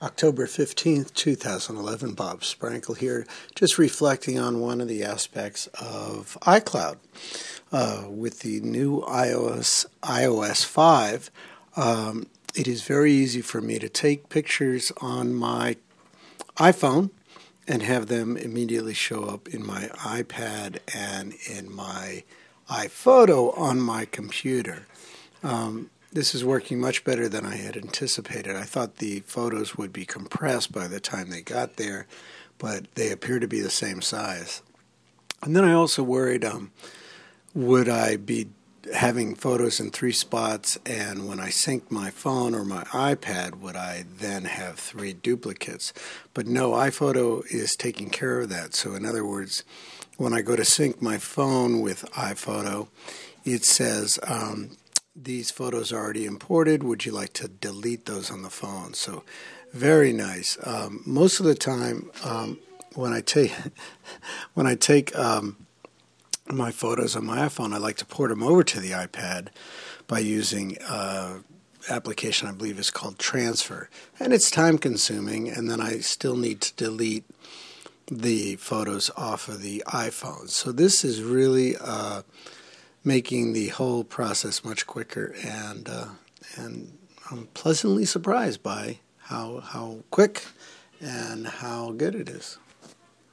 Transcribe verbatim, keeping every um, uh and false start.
October fifteenth, two thousand eleven, Bob Sprankle here, just reflecting on one of the aspects of iCloud. Uh, with the new iOS, iOS five, um, it is very easy for me to take pictures on my iPhone and have them immediately show up in my iPad and in my iPhoto on my computer. Um, This is working much better than I had anticipated. I thought the photos would be compressed by the time they got there, but they appear to be the same size. And then I also worried, um, would I be having photos in three spots, and when I sync my phone or my iPad, would I then have three duplicates? But no, iPhoto is taking care of that. So in other words, when I go to sync my phone with iPhoto, it says, um, these photos are already imported. Would you like to delete those on the phone? So very nice. Um, most of the time, um, when I take when I take um, my photos on my iPhone, I like to port them over to the iPad by using an application I believe is called Transfer, and it's time consuming. And then I still need to delete the photos off of the iPhone. So this is really uh, making the whole process much quicker, and uh, and I'm pleasantly surprised by how how quick and how good it is.